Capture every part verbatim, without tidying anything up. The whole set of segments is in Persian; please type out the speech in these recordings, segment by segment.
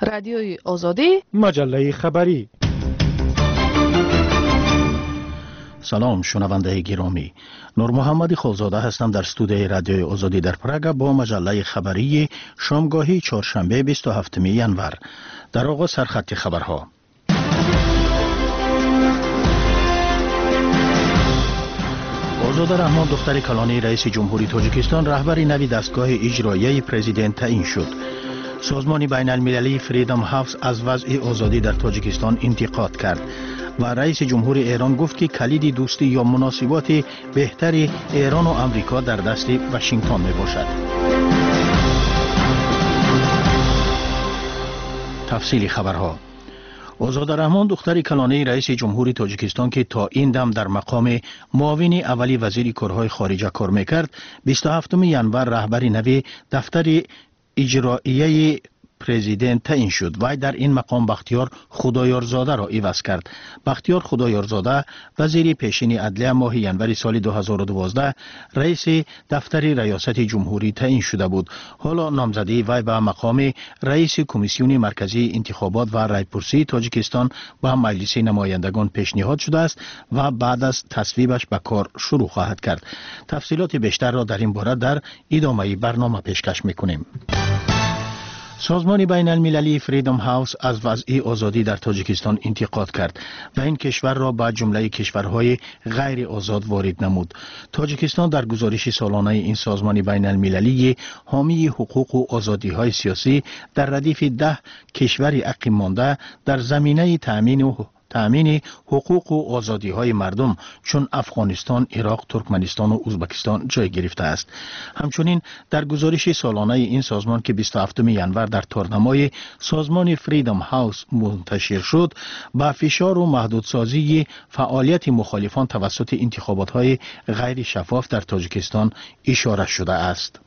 رادیوی آزادی، مجله خبری. سلام شنونده گرامی، نور محمد خالزاده هستم در استودیوی رادیوی آزادی در پراگ با مجله خبری شامگاهی چهارشنبه بیست و هفتم ژانویه. در آغاز سرخط خبرها. آزاده رحمان دختر کلانی رئیس جمهوری تاجیکستان رهبر نوی دستگاه اجرایی پرزیدنت تعیین شد. سازمان بین المللی فریدم هاوس از وضع آزادی در تاجیکستان انتقاد کرد و رئیس جمهور ایران گفت که کلید دوستی یا مناسبات بهتر ایران و آمریکا در دست واشنگتن می باشد. تفصیل خبرها. آزاده رحمان دختر کلانی رئیس جمهوری تاجیکستان که تا این دم در مقام معاون اولی وزیر کارهای خارجه کار میکرد، بیست و هفتم ژانویه رهبر نوی دفتر اجرایی پرزیدنت تعیین شد و در این مقام بختیار خدایارزاده را عوض کرد. بختیار خدایارزاده وزیر پیشین عدلیه ماه ژانویه سال دو هزار و دوازده رئیس دفتر ریاست جمهوری تعیین شده بود. حالا نامزدی وی به مقام رئیس کمیسیون مرکزی انتخابات و رایپرسی تاجیکستان با مجلس نمایندگان پیشنهاد شده است و بعد از تصویبش به کار شروع خواهد کرد. تفصیلات بیشتر را در این باره در ادامه برنامه پیشکش میکنیم. سازمان بین المللی فریدم هاوس از وضع آزادی در تاجیکستان انتقاد کرد و این کشور را به جمله کشورهای غیر آزاد وارد نمود. تاجیکستان در گزارش سالانه این سازمان بین المللی حامی حقوق و آزادی های سیاسی در ردیف ده کشور عقب مانده در زمینه تأمین و تأمین حقوق و آزادی های مردم چون افغانستان، عراق، ترکمنستان و ازبکستان جای گرفته است. همچنین در گزارش سالانه این سازمان که بیست و هفتم ژانویه در تارنمای سازمان فریدم هاوس منتشر شد، با فشار و محدودسازی فعالیت مخالفان توسط انتخابات های غیر شفاف در تاجیکستان اشاره شده است.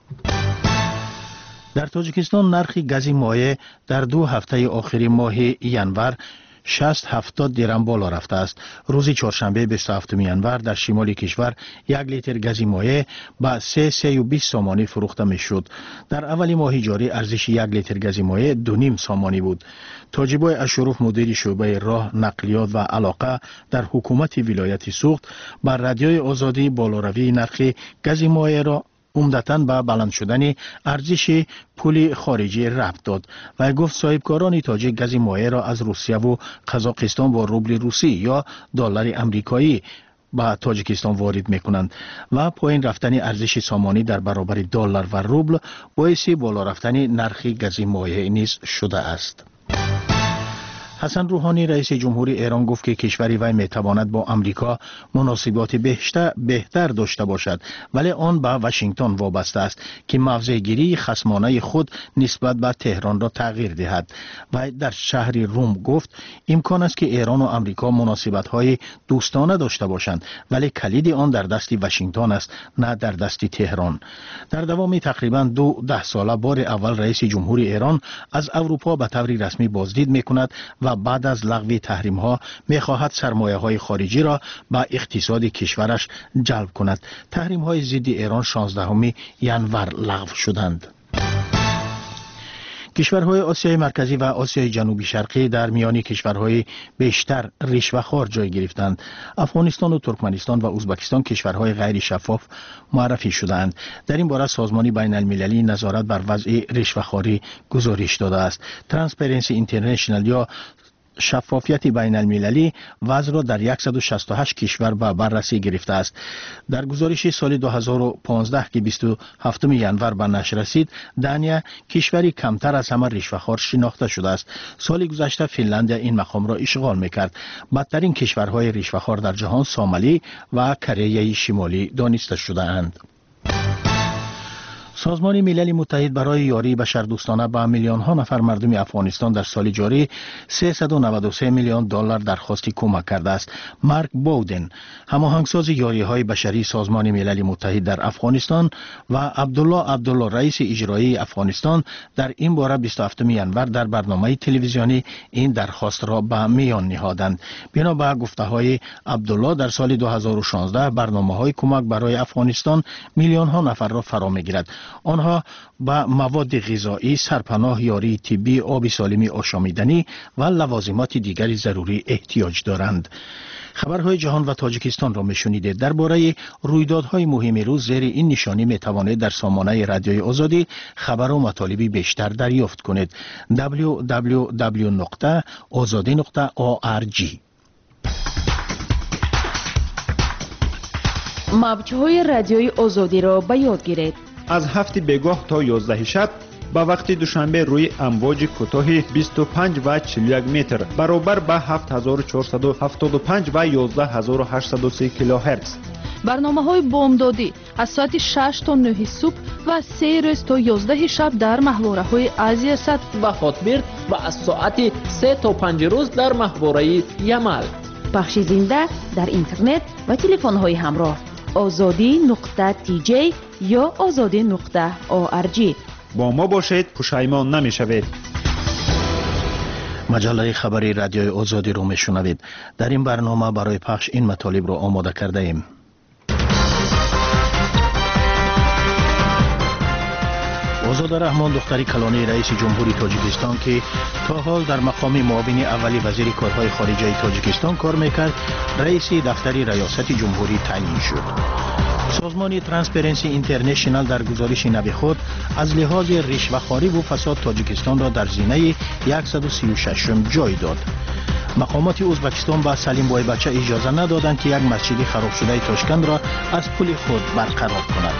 در تاجیکستان نرخ گاز مایع در دو هفته آخر ماه ژانویه شصت هفتاد درم بالا رفته است. روز چهارشنبه بیست و هفتم ژانویه در شمال کشور یک لیتر گاز مایع با سه سه و بیست سامانی فروخته می شد. در اول ماه جاری ارزش یک لیتر گاز مایع دو نیم سامانی بود. تاجبای اشرف مدیر شعبه راه نقلیات و علاقه در حکومت ولایت سوخت بر رادیوی آزادی بالاروی نرخ گاز مایع را عمدتاً به بلند شدن ارزش پول خارجی ربط داد و گفت صاحبکاران تاجیک گاز مایع را از روسیه و قزاقستان با روبل روسی یا دلار آمریکایی به تاجیکستان وارد میکنند و پایین رفتن ارزش سامانی در برابر دلار و روبل باعث بالا رفتن نرخ گاز مایع نیز شده است. حسن روحانی رئیس جمهوری ایران گفت که کشور وی میتواند با امریکا مناسبات بهتر داشته باشد، ولی آن به واشنگتن وابسته است که موضع گیری خصمانه خود نسبت به تهران را تغییر دهد. و در شهر روم گفت امکان است که ایران و امریکا مناسبات های دوستانه داشته باشند، ولی کلید آن در دست واشنگتن است، نه در دست تهران. در دوام تقریبا دو ده ساله بار اول رئیس جمهوری ایران از اروپا به طور رسمی بازدید میکند و بعد از لغو تحریم ها می خواهد سرمایه های خارجی را به اقتصاد کشورش جلب کند. تحریم های ضد ایران شانزدهم ژانویه لغو شدند. کشورهای آسیای مرکزی و آسیای جنوبی شرقی در میان کشورهای بیشتر رشوه‌خوار جای گرفتند. افغانستان و ترکمنستان و ازبکستان کشورهای غیر شفاف معرفی شدند. در این باره سازمان بین المللی نظارت بر وضع رشوه‌خواری گزارش داده است. ترانسپرنسی اینترنشنال یا شفافیت بین المللی وضع را در صد و شصت و هشت کشور به بررسی گرفته است. در گزارش سال دو هزار و پانزده که بیست و هفتم ژانویه به نشر رسید، دانیا کشوری کمتر از همه رشوه‌خوار شناخته شده است. سال گذشته فنلاندیا این مقام را اشغال میکرد. بدترین کشورهای رشوه‌خوار در جهان سومالی و کره شمالی دانسته شده‌اند. سازمان ملل متحد برای یاری بشردوستانه به میلیون ها نفر مردم افغانستان در سال جاری سیصد و نود و سه میلیون دلار درخواست کمک کرده است. مارک بودن، هماهنگساز یاری های بشری سازمان ملل متحد در افغانستان، و عبدالله عبدالله رئیس اجرایی افغانستان در این باره بیست و هفتم ژانویه در برنامه تلویزیونی این درخواست را به میان نهادند. بنا به گفته های عبدالله در سال دو هزار و شانزده برنامه های کمک برای افغانستان میلیون ها نفر را فرا میگیرد. آنها به مواد غذایی، سرپناه، یاری طبی، آب سالمی آشامیدنی و لوازمات دیگری ضروری احتیاج دارند. خبرهای جهان و تاجیکستان را میشنیده. درباره رویدادهای مهم روز زیر این نشانی می توانید در سامانه رادیوی آزادی خبر و مطالبی بیشتر دریافت کنید. دبلیو دبلیو دبلیو نقطه آزادی نقطه او آر جی. موج‌های رادیوی آزادی را به یاد گیرید. از هفت بگاه تا یازده شب با وقت دوشنبه روی امواج کوتاه بیست و پنج و چهل و یک متر برابر با هفت هزار و چهارصد و هفتاد و پنج و یازده هزار و هشتصد و سه کیلوهرتز. برنامه‌های بامدادی از ساعت شش تا نه صبح و سه روز تا یازده شب در محوره‌های آسیا صد و هاتبرد و از ساعت سه تا پنج روز در محوره یمل. پخش زنده در اینترنت و تلفن‌های همراه آزادی نقطه تی جی یا آزادی نقطه او آر جی. با ما باشید، پشیمان نمی‌شوید. مجله خبری رادیوی آزادی رو میشنوید. در این برنامه برای پخش این مطالب رو آماده کرده ایم. آزاده رحمان دختری کلانی رئیس جمهوری تاجیکستان که تا حال در مقام معاون اولی وزیر کارهای خارجه تاجیکستان کار میکرد، رئیس دفتر ریاست جمهوری تعیین شد. سازمان ترانسپرنسی اینترنشنال در گزارش نو خود از لحاظ رشوه‌خواری و فساد تاجیکستان را در زینه صد و سی و شش جای داد. مقامات ازبکستان به سلیم بای بچه اجازه ندادند که یک مسجد خراب شده تاشکند را از پل خود برقرار کند.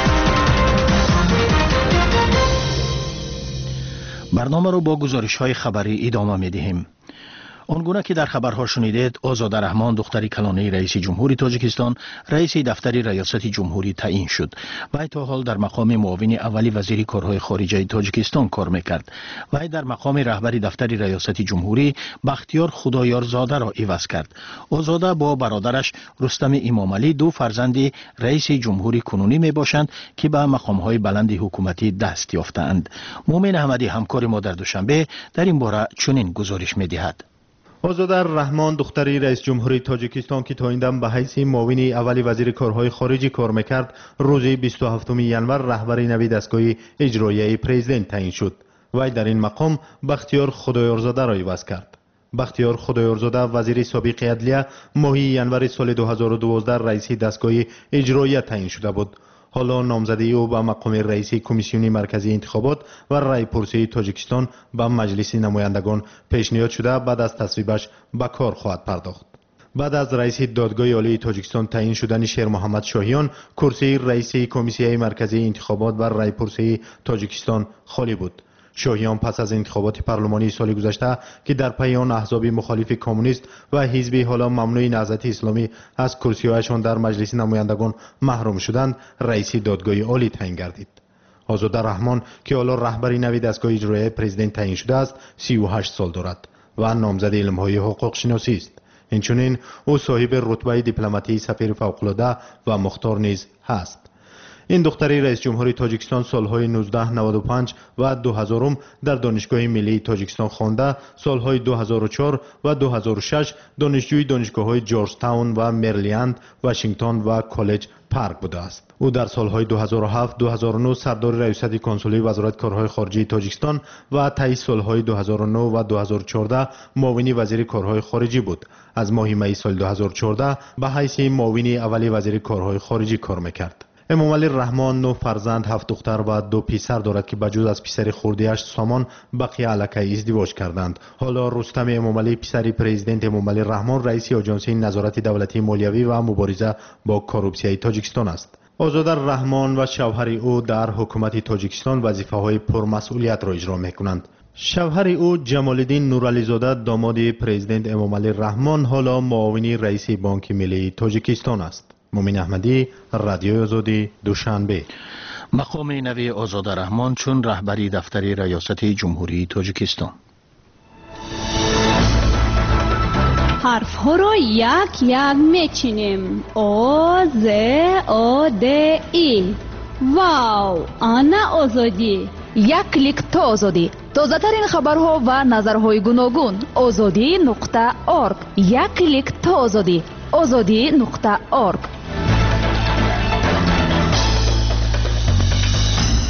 برنامه رو با گزارش‌های خبری ادامه می‌دهیم. آنگونه که در خبرها شنیدید، آزاده رحمان دختری کلانی رئیس جمهوری تاجیکستان رئیس دفتر ریاست جمهوری تعیین شد. وی تا حال در مقام معاون اولی وزیر کارهای خارجه تاجیکستان کار میکرد. وی در مقام رهبر دفتر ریاست جمهوری بختیار خدایارزاده را عوض کرد. آزاده با برادرش رستم امامعلی دو فرزند رئیس جمهوری کنونی می باشند که به مقامهای بلند حکومتی دست یافتند. مومن احمدی همکار ما در دوشنبه در این باره چنین گزارش می‌دهد. آزاده رحمان دختری رئیس جمهوری تاجیکستان که تا این دم به حیث معاون اولی وزیر کارهای خارجی کار میکرد، روز بیست و هفتم ژانویه رهبر نوی دستگاه اجرایی پرزیدنت تعیین شد. وی در این مقام بختیار خدایارزاده را عوض کرد. بختیار خدایارزاده وزیر سابق عدلیه ماه ژانویه سال دو هزار و دوازده رئیس دستگاه اجرایی تعیین شده بود. حالا نامزدی او به مقام رئیس کمیسیون مرکزی انتخابات و رای پرسی تاجیکستان به مجلس نمایندگان پیشنهاد شده بعد از تصویبش به کار خواهد پرداخت. بعد از رئیس دادگاه عالی تاجیکستان تعیین شدن شیر محمد شاهیان، کرسی رئیس کمیسیون مرکزی انتخابات و رای پرسی تاجیکستان خالی بود. شاهیان پس از انتخابات پارلمانی سال گذشته که در پی آن احزاب مخالف کمونیست و حزب حالا ممنوع نهضت اسلامی از کرسی‌هایشان در مجلس نمایندگان محروم شدند، رئیس دادگاه عالی تعیین گردید. آزاده رحمان که حالا رهبر نوی دستگاه اجرایی پرزیدنت تعیین شده است، سی و هشت سال دارد و نامزد علم‌های حقوق شناسی است. اینچنین او صاحب رتبه دیپلماتی سفیر فوق‌العاده و مختار نیز هست. این دختری رئیس جمهوری تاجیکستان سالهای نوزده نود و پنج و دو هزار در دانشگاه ملی تاجیکستان خوانده، سالهای دو هزار و چهار و دو هزار و شش دانشجوی دانشگاه‌های جورج تاون و مریلند، واشنگتن و کالج پارک بوده است. او در سالهای دو هزار و هفت دو هزار و نه سردار ریاست کنسولی وزارت کارهای خارجه تاجیکستان و طی سالهای دو هزار و نه و دو هزار و چهارده معاون وزیر کارهای خارجی بود. از ماه می سال دو هزار و چهارده به حیث معاون اولی وزیر کارهای خارجی کار می‌کرد. امامعلی رحمان نو فرزند، هفت دختر و دو پسر دارد که بجز از پسر خردیش سامان بقیه علکی ازدواج کردند. حالا رستم امامعلی پسر پرزیدنت امامعلی رحمان رئیس آژانس نظارت دولتی مالیوی و مبارزه با کروپسیای تاجیکستان است. آزاده رحمان و شوهر او در حکومت تاجیکستان وظیفه‌های پرمسئولیت را اجرا می‌کنند. شوهر او جمال‌الدین نورعلی‌زاده داماد پرزیدنت امامعلی رحمان حالا معاون رئیس بانک ملی تاجیکستان است. مومن احمدی، رادیو آزادی، دوشنبه. مقام نوی آزاده رحمان چون رهبری دفتر ریاست جمهوری تاجیکستان. حرف ها را یک یک میچینیم. آ ز آ د ای. واو، آنا آزادی. یک کلیک تا آزادی. تازه ترین خبرها و نظرهای گوناگون. آزادی نقطه اورگ. یک کلیک تا آزادی. آزادی نقطه اورگ.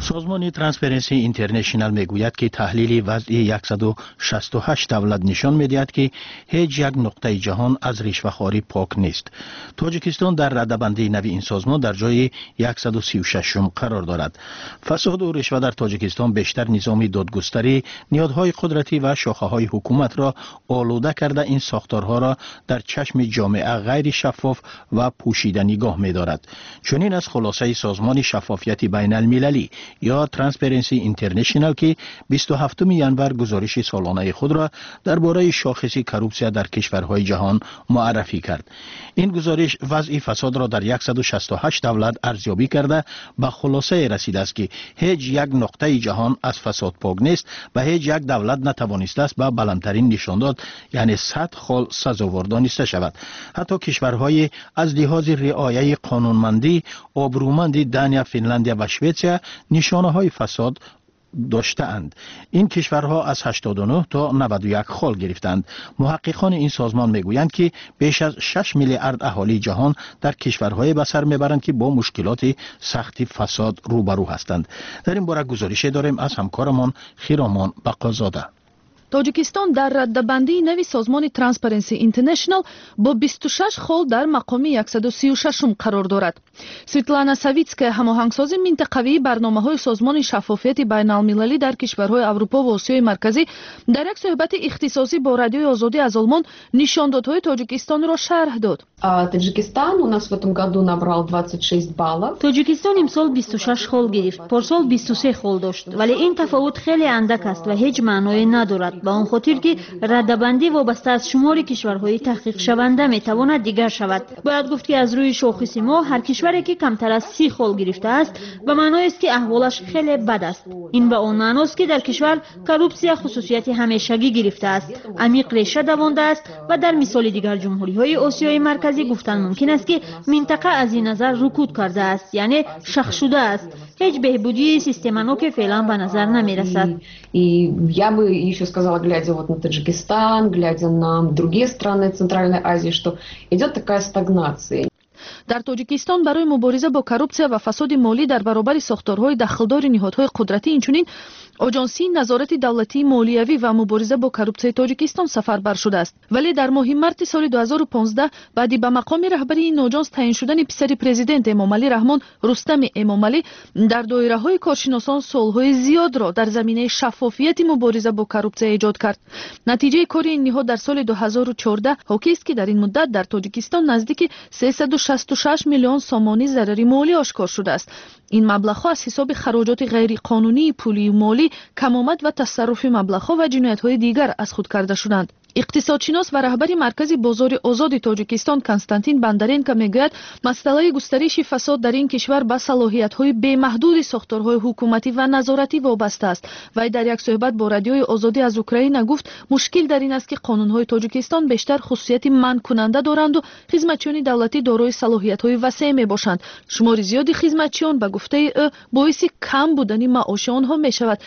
سازمان ترانسپرنسی اینترنشنال میگوید که تحلیل وضع صد و شصت و هشت دولت نشان میدهد که هیچ یک نقطه جهان از رشوه‌خواری پاک نیست. تاجیکستان در رده‌بندی نوی این سازمان در جای صد و سی و شش قرار دارد. فساد و رشوه در تاجیکستان بیشتر نظام دادگستری، نهادهای قدرتی و شاخه‌های حکومت را آلوده کرده این ساختارها را در چشم جامعه غیر شفاف و پوشیده نگاه می‌دارد. چنین از خلاصه سازمان شفافیت بین المللی یا ترانسپرنسی اینترنشنال که بیست و هفتم ژانویه گزارش سالانه خود را درباره شاخص کروپسیا در کشورهای جهان معرفی کرد. این گزارش وضع فساد را در صد و شصت و هشت دولت ارزیابی کرده به خلاصه رسیده است که هیچ یک نقطه جهان از فساد پاک نیست و هیچ یک دولت نتوانسته است به بلندترین نشانداد یعنی صد خال سزاوار دانسته شود. حتی کشورهای از لحاظ رعایت قانونمندی آبرومند دانیا، فنلاندیا و شویتزر نشانه های فساد داشته اند. این کشورها از هشتاد و نه تا نود و یک خال گرفتند. محققان این سازمان میگویند که بیش از شش میلیارد اهالی جهان در کشورهای به سر میبرند که با مشکلات سختی فساد روبرو هستند. در این باره گزارش داریم از همکارمان خیرامان بقازاده. тоҷикистон дар раддабандии нави созмони Transparency International бо бисту шаш хол дар мақоми саду сию шашум қарор дорад. Светлана Савицкая, ҳамоҳангсози минтақавии барномаҳои созмони шаффофияти байналмилалӣ дар кишварҳои Аврупо ва Осиёи марказӣ дар як суҳбати ихтисосӣ бо радиои Озодӣ аз Олмон нишондодҳои Тоҷикистонро шарҳ дод. Таджикистан у нас в этом году набрал двадцать шесть баллов. Тоҷикистон имсол бисту шаш хол гирифт, порсол бисту се хол дошт, вале ин тафовут хеле андак аст ва ҳеҷ маъное надорад. ба он хотир ки раддабандӣ вобаста аз шумори кишварҳои таҳқиқшаванда метавонад дигар шавад. бояд гуфт ки аз рӯи шохиси мо ҳар кишваре ки камтар аз си хол гирифтааст ба маъноест ки аҳволаш хеле бад аст. ин ба он маъност ки дар кишвар коррупсия хусусияти ҳамешагӣ гирифтааст, амиқ реша давондааст ва дар мисоли дигар ҷумҳуриҳои Осиёи марказӣ гуфтан мумкин аст ки минтақа аз ин назар рукуд кардааст, яъне шах шудааст. ҳеҷ беҳбудии системаноке феълан ба назар намерасад. И я бы еще сказала, глядя вот на Таджикистан, глядя на другие страны Центральной Азии, что идет такая стагнация. дар тоҷикистон барои мубориза бо коррупсия ва фасоди молӣ дар баробари сохторҳои дахлдори ниҳодҳои қудратӣ инчунин оҷонсии назорати давлатии молиявӣ ва мубориза бо коррупсияи Тоҷикистон сафарбар шудааст. вале дар моҳи марти соли ду ҳазору понздаҳ баъди ба мақоми раҳбарии ин оҷонс таъин шудани писари президент Эмомалӣ Раҳмон, Рустами Эмомалӣ, дар доираҳои коршиносон солҳои зиёдро дар заминаи шаффофияти мубориза бо коррупсия эҷод кард. натиҷаи кори ин ниҳод дар соли ду ҳазору чордаҳ ҳокист ки дар ин муддат дар Тоҷикистон наздики сесаду шасту шаш миллион сомони зарари молӣ ошкор шудааст. ин маблағҳо аз ҳисоби хароҷоти ғайриқонунии пулии молӣ, камомад ва тасарруфи маблағҳо ва ҷиноятҳои дигар аз худ карда шуданд. иқтисодшинос ва раҳбари маркази бозори озоди Тоҷикистон Константин Бандаренко мегӯяд, масъалаи густариши фасод дар ин кишвар ба салоҳиятҳои бемаҳдуди сохторҳои ҳукуматӣ ва назоратӣ вобаста аст. вай дар як суҳбат бо радиои Озодӣ аз Украина гуфт, мушкил дар ин аст ки қонунҳои Тоҷикистон бештар хусусияти манъкунанда доранду хизматчиёни давлатӣ дорои салоҳиятҳои васеъ мебошанд. шумори зиёди хизматчиён ба гуфтаи ӯ боиси кам будани маоши онҳо мешавад.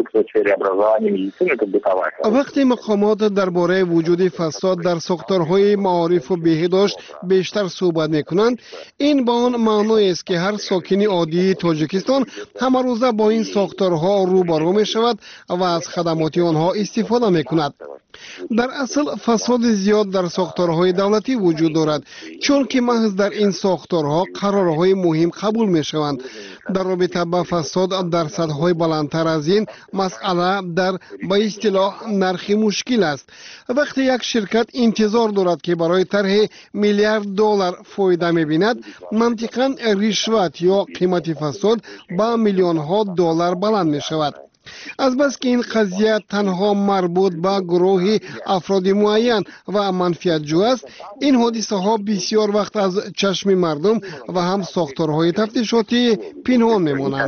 вақти мақомот дарбораи вуҷуди фасод дар сохторҳои маорифу беҳдошт бештар суҳбат мекунанд, ин ба он маъноест ки ҳар сокини оддии Тоҷикистон ҳамарӯза бо ин сохторҳо рӯбарӯ мешавад ва аз хадамоти онҳо истифода мекунад. дар асл фасоди зиёд дар сохторҳои давлатӣ вуҷуд дорад, чунки маҳз дар ин сохторҳо қарорҳои муҳим қабул мешаванд. дар робита ба фасод дарсадҳои баландтар аз ин масъала дар ба истилоҳ нархи мушкил аст. вақте як ширкат интизор дорад ки барои тарҳи миллиард доллар фоида мебинад, мантиқан ришват ё қимати фасод ба миллионҳо доллар баланд мешавад. азбаски ин қазия танҳо марбут ба гурӯҳи афроди муайян ва манфиатҷӯ аст, ин ҳодисаҳо бисёр вақт аз чашми мардум ва ҳам сохторҳои тафтишотӣ пинҳон мемонанд.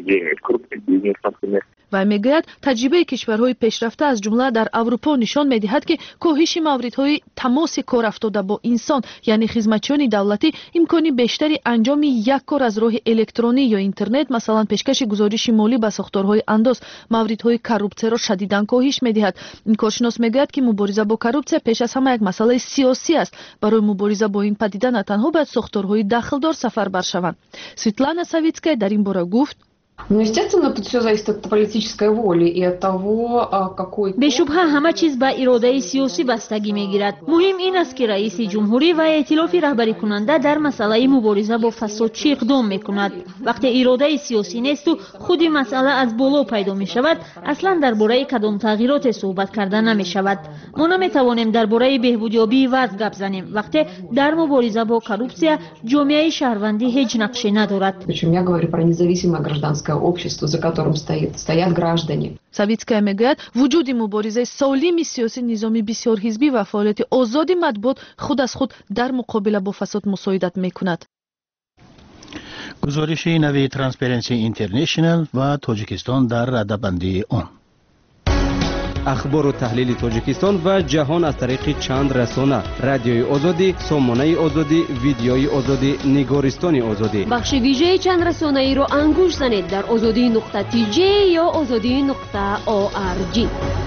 вай мегӯяд, таҷрибаи кишварҳои пешрафта аз ҷумла дар Аврупо нишон медиҳад ки коҳиши мавридҳои тамоси корафтода бо инсон, яъне хизматчиёни давлатӣ, имкони бештари анҷоми як кор аз роҳи электронӣ ё интернет, масалан пешкаши гузориши молӣ ба сохторҳои андоз, мавридҳои коррупсияро шадидан коҳиш медиҳад. ин коршинос мегӯяд ки мубориза бо коррупсия пеш аз ҳама як масъалаи сиёсӣ аст. барои мубориза бо ин падида на танҳо бояд сохторҳои дахлдор сафарбар шаванд. Светлана Савицкая дар ин бора гуфт: Ну, естественно, тут все зависит от политической воли и от того, какой... бешубҳа ҳама чиз ба иродаи сиёсӣ бастагӣ мегирад. муҳим ин аст ки раиси ҷумҳурӣ ва эътилофи раҳбарикунанда дар масъалаи мубориза бо фасод чӣ иқдом мекунад. вақте иродаи сиёсӣ несту худи масъала аз боло пайдо мешавад, аслан дар бораи кадом тағйироте суҳбат карда намешавад. мо наметавонем дар бораи беҳбудёбии вазъ гап занем, вақте дар мубориза бо коррупсия ҷомеаи шаҳрвандӣ ҳеҷ нақше надорад. Причем я говорю про независимое гражданское общество, за которым стоит, стоят граждане. Савицкая мегӯяд, вуҷуди муборизаи солими сиёсӣ низоми бисёрҳизбӣ ва фаъолияти озоди матбуот худ аз худ дар муқобила бо фасод мусоидат мекунад. гузориши нави Transparency International ва Тоҷикистон дар радабандии он. ахбору таҳлили Тоҷикистон ва ҷаҳон аз тариқи чанд расона: радиои озодӣ, сомонаи озодӣ, видеои озодӣ, нигористони озодӣ. бахши вижеи чанд расонаиро ангуш занед дар озодӣ нуқта ти ҷе ё озодӣ нуқта о ар ҷи.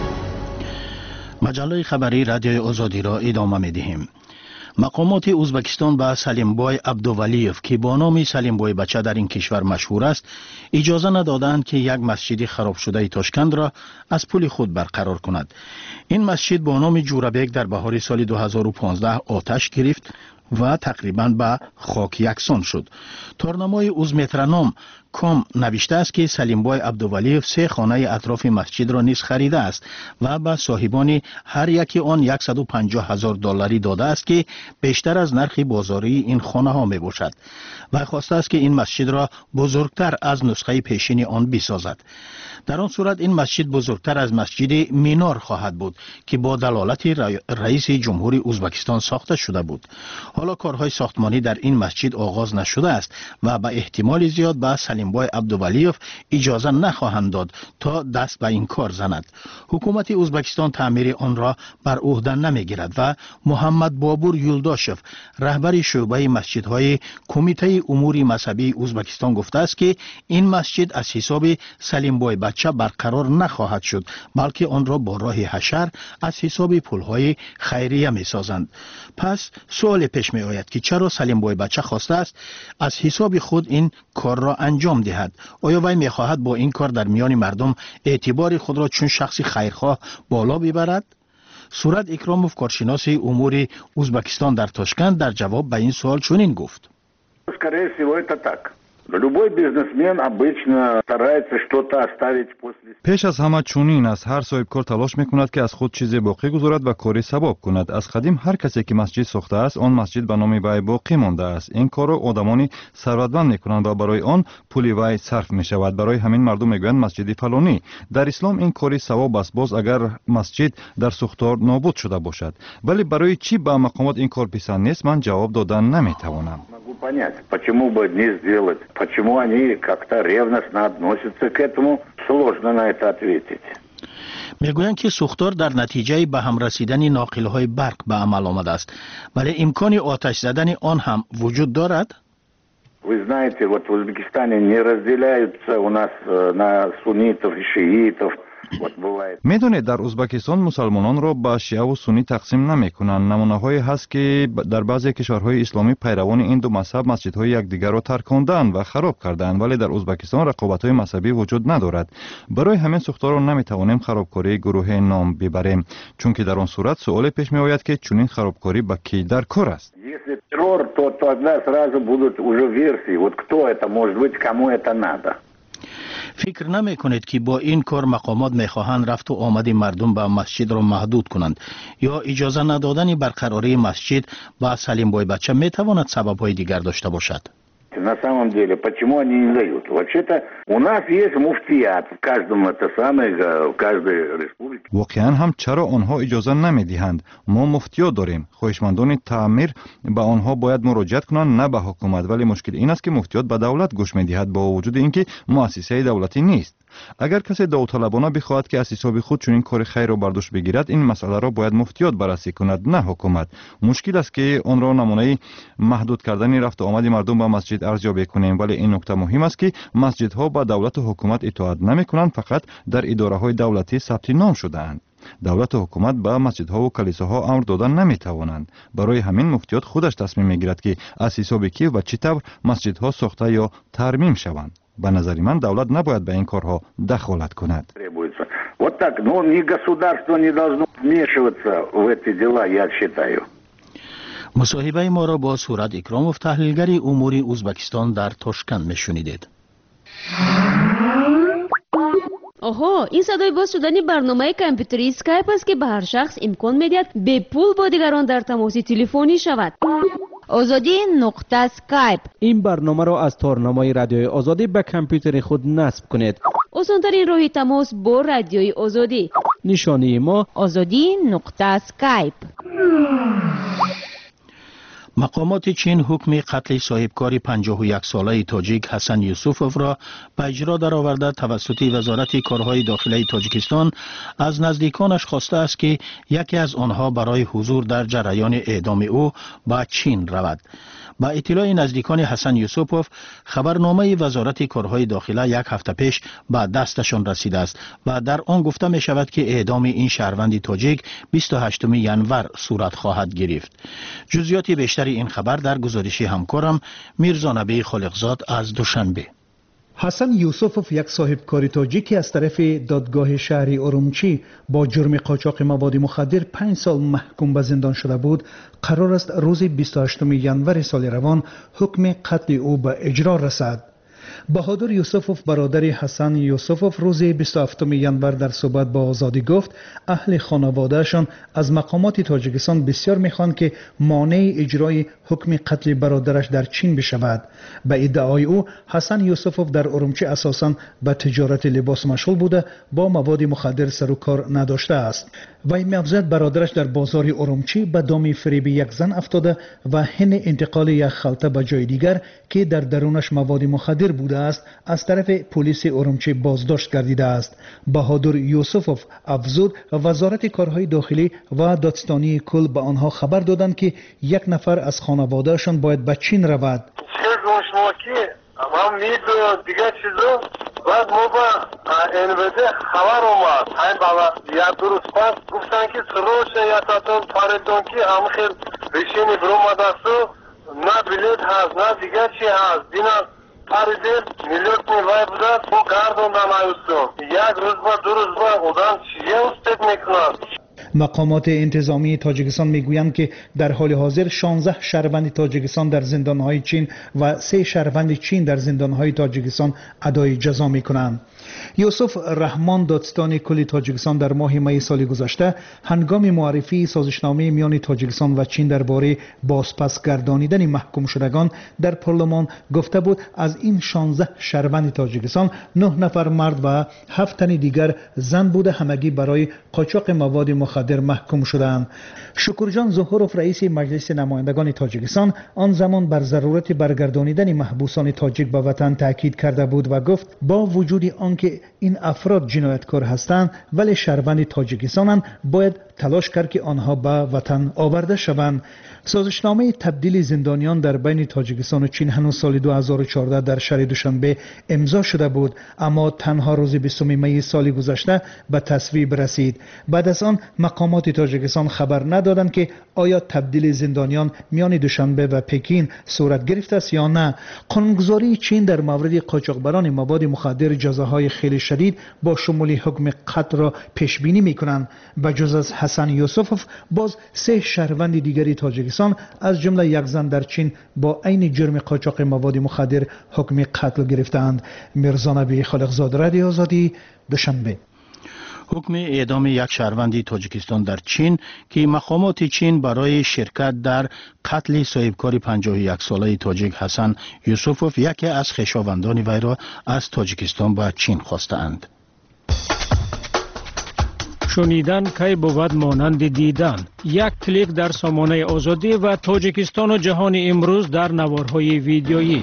маҷаллаи хабари радиои озодиро идома медиҳем. мақомоти ӯзбекистон ба Салимбой Абдувалиев ки бо номи Салимбойбача дар ин кишвар машҳур аст, иҷоза надоданд ки як масҷиди харобшудаи Тошкандро аз пули худ барқарор кунад. ин масҷид бо номи Ҷурабек дар баҳори соли ду ҳазору понздаҳ оташ гирифт ва тақрибан ба хок яксон шуд. торнамои Узметраном ком навиштааст ки Салимбой Абдувалиев се хонаи атрофи масҷидро низ харидааст ва ба соҳибони ҳар яки он яксаду панҷоҳ ҳазор долларӣ додааст ки бештар аз нархи бозории ин хонаҳо мебошад. вай хостааст ки ин масҷидро бузургтар аз нусхаи пешини он бисозад. дар он сурат ин масҷид бузургтар аз масҷиди Минор хоҳад буд ки бо далолати раиси ҷумҳури Ӯзбекистон сохта шуда буд. ҳоло корҳои сохтмонӣ дар ин масҷид оғоз нашудааст ва ба эҳтимоли зиёд ба Салимбой Абдувалиев иҷоза нахоҳанд дод то даст ба ин кор занад. ҳукумати Ӯзбекистон таъмири онро бар уҳда намегирад ва Муҳаммад Бобур Юлдошев, раҳбари шӯъбаи масҷидҳои Кумитаи умури мазҳабии Ӯзбекистон гуфтааст ки ин масҷид аз ҳисоби Салимбойбача барқарор нахоҳад шуд, балки онро бо роҳи ҳашар аз ҳисоби пулҳои хайрия месозанд. пас суоле пеш меояд ки чаро Салимбойбача хостааст аз ҳисоби худ ин корро анҷом диҳад. оё вай мехоҳад бо ин кор дар миёни мардум эътибори худро чун шахси хайрхоҳ боло бибарад? Сурат Икромов, коршиноси умури Ӯзбекистон дар Тошканд, дар ҷавоб ба ин суол чунин гуфт: Скорее всего, это так. Любой бизнесмен обычно старается что-то оставить после... пеш аз ҳама чунин аст. ҳар соҳибкор талош мекунад ки аз худ чизе боқӣ гузорад ва кори сабоб кунад. аз қадим ҳар касе ки масҷид сохтааст, он масҷид ба номи вай боқӣ мондааст. ин корро одамони сарватманд мекунанд ва барои он пули вай сарф мешавад. барои ҳамин мардум мегӯянд масҷиди фалонӣ. дар ислом ин кори савоб аст, боз агар масҷид дар сӯхтор нобуд шуда бошад. вале барои чӣ ба мақомот ин кор писанд нест, ман ҷавоб додан наметавонам. Понять, почему бы не сделать, почему они как-то ревностно относятся к этому, сложно на это ответить. мегӯянд ки сӯхтор дар натиҷаи ба ҳам расидани ноқилҳои барқ ба амал омадааст, вале имкони оташ задани он ҳам вуҷуд дорад? Вы знаете, вот в Узбекистане не разделяются у нас на суннитов и шиитов. медонед дар ӯзбекистон мусалмононро ба шиаву суннӣ тақсим намекунанд. намунаҳое ҳаст ки дар баъзе кишварҳои исломӣ пайравони ин ду мазҳаб масҷидҳои якдигарро тарконданд ва хароб карданд, вале дар ӯзбекистон рақобатҳои мазҳабӣ вуҷуд надорад. барои ҳамин сӯхторро наметавонем харобкории гурӯҳе ном бибарем, чунки дар он сурат суоле пеш меояд ки чунин харобкорӣ ба кӣ дар кор аст. Если террор, то тогда сразу будут уже версии, вот кто это может быть, кому это надо. фикр намекунед ки бо ин кор мақомот мехоҳанд рафту омади мардум ба масҷидро маҳдуд кунанд ё иҷоза надодани барқарории масҷид ба Салимбойбача метавонад сабабҳои дигар дошта бошад? На самом деле, почему они не дают? Вообще-то у нас есть муфтият в каждом это самое, в каждой республике. воқеан ҳам чаро онҳо иҷоза намедиҳанд? мо муфтиё дорем. хоҳишмандони таъмир ба онҳо бояд муроҷиат кунанд, на ба ҳукумат. вале мушкил ин аст ки муфтиёт ба давлат гӯш медиҳад бо вуҷуди ин ки муассисаи давлатӣ нест. агар касе давталабона бихоҳад ки аз ҳисоби худ чунин кори хайрро бар дӯш бигирад, ин масъаларо бояд муфтиёт баррасӣ кунад, на ҳукумат. мушкил аст ки онро намунаи маҳдуд кардани рафту омади мардум ба масҷид арзёбе кунем, вале ин нукта муҳим аст ки масҷидҳо ба давлату ҳукумат итоат намекунанд, фақат дар идораҳои давлатӣ сабти ном шудаанд. давлату ҳукумат ба масҷидҳову калисоҳо амр дода наметавонанд. барои ҳамин муфтиёт худаш тасмим мегирад ки аз ҳисоби кӣ ва чӣ тавр масҷидҳо сохта ё тармим шаванд. به نظر من دولت نباید به این کارها دخالت کند. Вот так, ну ни государство не должно вмешиваться в эти дела, я считаю. مصاحبه ما را با صورت اکراموف تحلیلگر امور ازبکستان در تاشکند میشنیدید. آها، این صدای باز شدن برنامه کامپیوتری اسکایپ است که به هر شخص امکان میدهد به پول با دیگران در تماس تلفنی شود. آزادی نقطه اسکایپ. این برنامه را از تارنمای رادیوی آزادی به کامپیوتر خود نصب کنید. آسان‌ترین راه تماس با رادیوی آزادی. نشانی ما آزادی نقطه اسکایپ. مقامات چین حکم قتل صاحبکار پنجاه و یک ساله تاجیک حسن یوسفوف را به اجرا درآورده توسط وزارت کارهای داخلی تاجیکستان از نزدیکانش خواسته است که یکی از آنها برای حضور در جریان اعدام او به چین رود. با اطلاع نزدیکان حسن یوسفوف، خبرنامه وزارت کارهای داخلی یک هفته پیش به دستشان رسیده است و در آن گفته می شود که اعدام این شهروند تاجیک بیست و هشتم ژانویه صورت خواهد گرفت. جزئیات بیشتر این خبر در گزارش همکارم میرزا نبی خالقزاد از دوشنبه. حسن یوسفوف یک صاحبکار تاجیکی از طرف دادگاه شهری ارومچی با جرم قاچاق مواد مخدر پنج سال محکوم به زندان شده بود. قرار است روز بیست و هشتم ژانویه سال روان حکم قتل او به اجرا رسد. بهادر یوسفوف برادر حسن یوسفوف روز بیست و هفتم ژانویه در صحبت با آزادی گفت اهل خانوادهشان از مقامات تاجیکستان بسیار میخوان که مانع اجرای حکم قتل برادرش در چین بشود. به ادعای او حسن یوسفوف در ارومچی اساساً به تجارت لباس مشغول بوده، با مواد مخدر سر و کار نداشته است. وی می‌افزاید برادرش در بازار ارومچی به دام فریب یک زن افتاده و حین انتقال یک خلطه به جای دیگر که در درونش مواد مخدر بوده است از طرف پلیس ارومچی بازداشت گردیده است. بهادر یوسفوف افزود وزارت کارهای داخلی و دادستانی کل به آنها خبر دادند که یک نفر از خانوادهشان باید به چین رود. هم مید دیگه چیزو بعد ما با این بده خبر اومد این بابا یا درست پس گفتن که سروش یا تاتون پاردون که هم خیل بشینی برو مدرسو نه بلیت هست نه دیگه چی هست دینا پاردل میلیت نیوای بوده تو گردون دمایستون یک روز با دو روز با خودم چیه استد میکنن. مقامات انتظامی تاجیکستان میگویند که در حال حاضر شانزده شهروند تاجیکستان در زندانهای چین و سه شهروند چین در زندانهای تاجیکستان ادای جزا میکنند. یوسف رحمان دادستان کل تاجیکستان در ماه می سال گذشته هنگام معرفی سازشنامه میان تاجیکستان و چین درباره بازپس گردانیدن محکوم شدگان در پارلمان گفته بود از این شانزده شهروند تاجیکستان نه نفر مرد و هفت تن دیگر زن بوده همگی برای قاچاق مواد مخدر محکوم شدند. شکرجان ظهوروف رئیس مجلس نمایندگان تاجیکستان آن زمان بر ضرورت برگردانیدن محبوسان تاجیک به وطن تاکید کرده بود و گفت با وجود آنکه این افراد جنایتکار هستند ولی شهروند تاجیکستانند، باید تلاش کرد که آنها به وطن آورده شوند. سازشنامه تبدیل زندانیان در بین تاجیکستان و چین هنوز سال دو هزار و چهارده در شهر دوشنبه امضا شده بود، اما تنها روز بیستم می سال گذشته به تصویب رسید. بعد از آن مقامات تاجیکستان خبر ندادند که آیا تبدیل زندانیان میان دوشنبه و پکین صورت گرفته است یا نه. قانونگذاری چین در مورد قاچاقبران مواد مخدر جزاهای خیلی شدید با شمول حکم قتل را پیش بینی می‌کنند. بجز از حسن یوسفوف باز سه شهروند دیگری تاجیکستان از جمله یک زن در چین با عین جرم قاچاق مواد مخدر حکم قتل گرفتند. میرزا نبی خالقزاد، رادیو آزادی، دوشنبه. حکم اعدام یک شهروند تاجیکستان در چین که مقامات چین برای شرکت در قتل صاحبکار پنجاه و یک ساله تاجیک حسن یوسفوف یکی از خویشاوندان وی را از تاجیکستان به چین خواستند. شنیدن کی بود مانند دیدن. یک کلیک در سامانه آزادی و تاجیکستان و جهان امروز در نوارهای ویدیویی.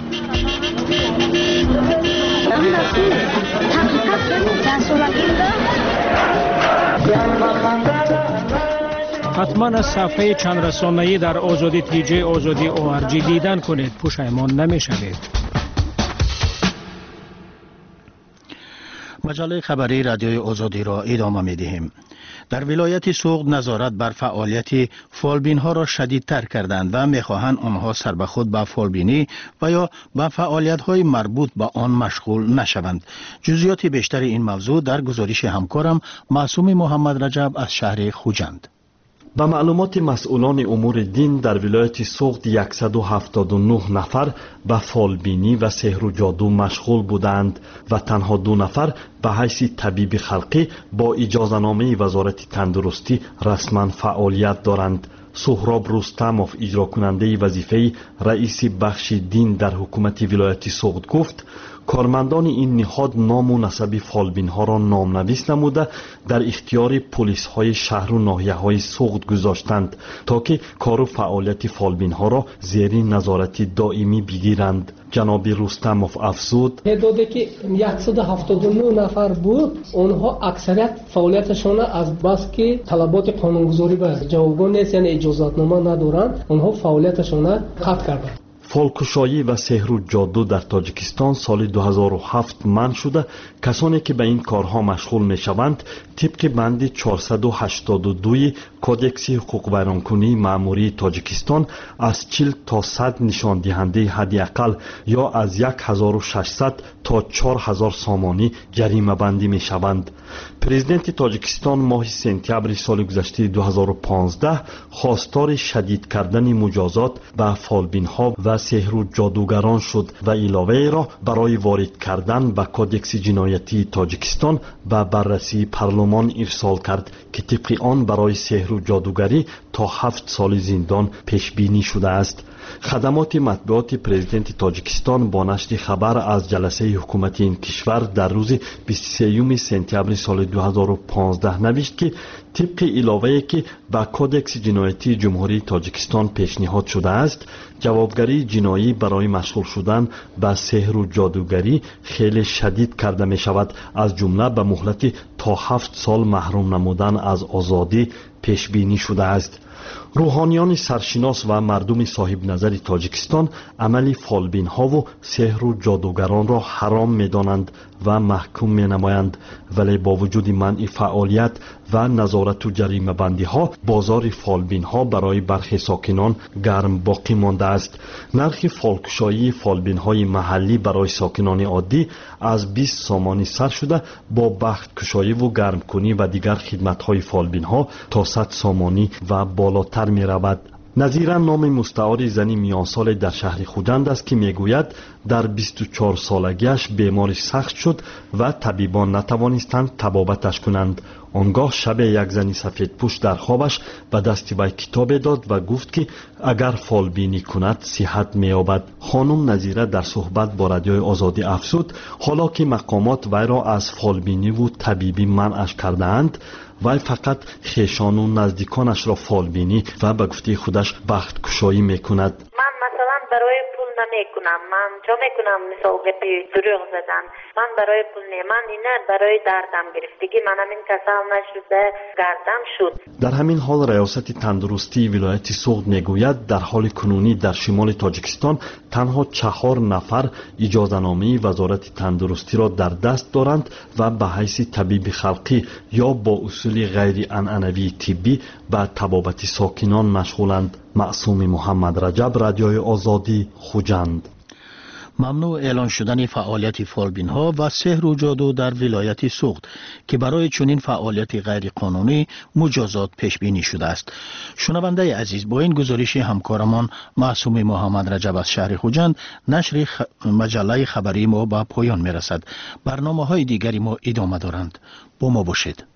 حتما از صفحه چند رسانه‌ای در آزادی تیجی آزادی او ار جی دیدن کنید، پشیمان نمی شوید. مجله خبری رادیوی آزادی را ادامه می دهیم. در ولایت سوغد نظارت بر فعالیت فالبین ها را شدیدتر کردند و می خواهند آنها سر به خود به فالبینی و یا به فعالیت های مربوط به آن مشغول نشوند. جزئیات بیشتر این موضوع در گزارش همکارم معصوم محمد رجب از شهر خوجند. با معلومات مسئولان امور دین در ولایت سوغد صد و هفتاد و نه نفر به فالبینی و سحر و جادو مشغول بودند و تنها دو نفر به حیث طبیب خلقی با اجازهنامه وزارت تندرستی رسما فعالیت دارند. سهراب رستموف اجرا کننده وظیفه رئیس بخش دین در حکومت ولایت سوغد گفت کارمندان این نهاد نام و نسب فالبین ها را نامنویس نموده در اختیار پلیس های شهر و ناحیه های سوغد گذاشتند تا که کار و فعالیت فالبین ها را زیر نظارت دائمی بگیرند. جناب رستموف افزود تعدادی که صد و هفتاد و نه نفر بود اونها اکثریت فعالیتشان از بس که طلبات قانونگذاری به جوابگو نیست یعنی اجازتنامه ندارند اونها فعالیتشان قطع کردند. فالکشایی و سحر و جادو در تاجیکستان سال دو هزار و هفت منع شده. کسانی که به این کارها مشغول می شوند طبق بند چهارصد و هشتاد و دو کودکس حقوق ویرانکنی مأموری تاجیکستان از چهل تا صد نشان دهنده حداقل یا از یک هزار و ششصد تا چهار هزار سامانی جریمه بندی می شوند. پرزیدنت تاجیکستان ماه سپتامبر سال گذشته دو هزار و پانزده خواستار شدید کردن مجازات به فالبین ها و سحر و جادوگران شد و علاوه را برای وارد کردن به کودکس جنایتی تاجیکستان به بررسی پارلمان ارسال کرد که طبق آن برای سحر و جادوگری تا هفت سال زندان پیش بینی شده است. خدمات مطبوعات پرزیدنت تاجیکستان با نشر خبر از جلسه حکومتی این کشور در روز بیست و سوم سپتامبر سال دو هزار و پانزده نوشت که طبق علاوه‌ای که با کودکس جنایتی جمهوری تاجیکستان پیشنهاد شده است جوابگری جنایی برای مشغول شدن به سحر و جادوگری خیلی شدید کرده می شود، از جمله به مهلت تا هفت سال محروم نمودن از آزادی پیش بینی شده است. روحانیان سرشناس و مردم صاحب نظر تاجیکستان عمل فالبین ها و سحر و جادوگران را حرام می دانند و محکوم می نمایند، ولی با وجود منع فعالیت و نظارت و جریمه بندی ها بازار فالبین ها برای برخی ساکنان گرم باقی مانده است. نرخ فالکشایی فالبین های محلی برای ساکنان عادی از بیست سامانی سر شده با بخت کشایی و گرم کنی و دیگر خدمت های فالبین ها تا صد سامانی و بالاتر می رود. نظیرا نام مستعار زنی میان سال در شهر خوجند است که میگوید در بیست و چهار سالگیش بیماری سخت شد و طبیبان نتوانستند طبابتش کنند. آنگاه شب یک زنی سفید پوش در خوابش به دست وی کتاب داد و گفت که اگر فالبینی کند صحت می‌یابد. خانم نظیره در صحبت با رادیوی آزادی افزود حالا که مقامات وی را از فالبینی و طبیبی منعش کرده‌اند وی فقط خویشان و نزدیکانش را فالبینی و به گفته خودش بخت کشایی میکند. من مثلا برای پول نمیکنم، من جا میکنم مثال گپی دروغ زدن، من برای پول نه، من اینه برای دردم گرفتگی منم این کسام نشده گردم شد. در همین حال ریاست تندرستی ولایت سوغد میگوید در حال کنونی در شمال تاجیکستان تنها چهار نفر اجازهنامه وزارت تندرستی را در دست دارند و به حیث طبیب خلقی یا با اصول غیر عنعنوی طبی به طبابت ساکنان مشغولند. معصوم محمد رجب، رادیوی آزادی، خوجند. ممنوع اعلان شدن فعالیت فالبین ها و سحر و جادو در ولایت سوغد که برای چنین فعالیت غیر قانونی مجازات پیش بینی شده است. شنونده عزیز، با این گزارش همکارمان معصوم محمد رجب از شهر خوجند نشر خ... مجله خبری ما به پایان می رسد. برنامه های دیگری ما ادامه دارند. با ما باشید.